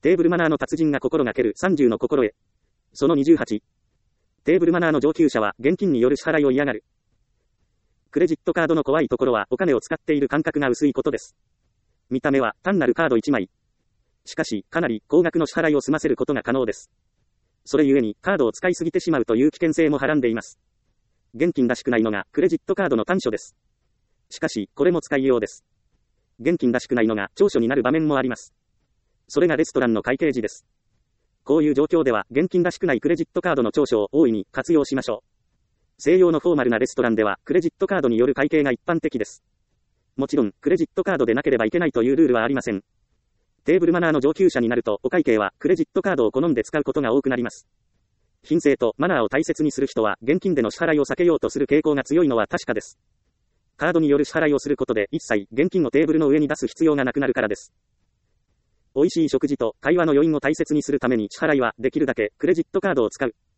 テーブルマナーの達人が心がける30の心得。その28。テーブルマナーの上級者は現金による支払いを嫌がる。クレジットカードの怖いところはお金を使っている感覚が薄いことです。見た目は単なるカード1枚。しかし、かなり高額の支払いを済ませることが可能です。それゆえに、カードを使いすぎてしまうという危険性もはらんでいます。現金らしくないのが、クレジットカードの短所です。しかし、これも使いようです。現金らしくないのが、長所になる場面もあります。それがレストランの会計時です。こういう状況では、現金らしくないクレジットカードの長所を大いに活用しましょう。西洋のフォーマルなレストランでは、クレジットカードによる会計が一般的です。もちろん、クレジットカードでなければいけないというルールはありません。テーブルマナーの上級者になると、お会計はクレジットカードを好んで使うことが多くなります。品性とマナーを大切にする人は、現金での支払いを避けようとする傾向が強いのは確かです。カードによる支払いをすることで、一切現金をテーブルの上に出す必要がなくなるからです。美味しい食事と会話の余韻を大切にするために支払いはできるだけクレジットカードを使う。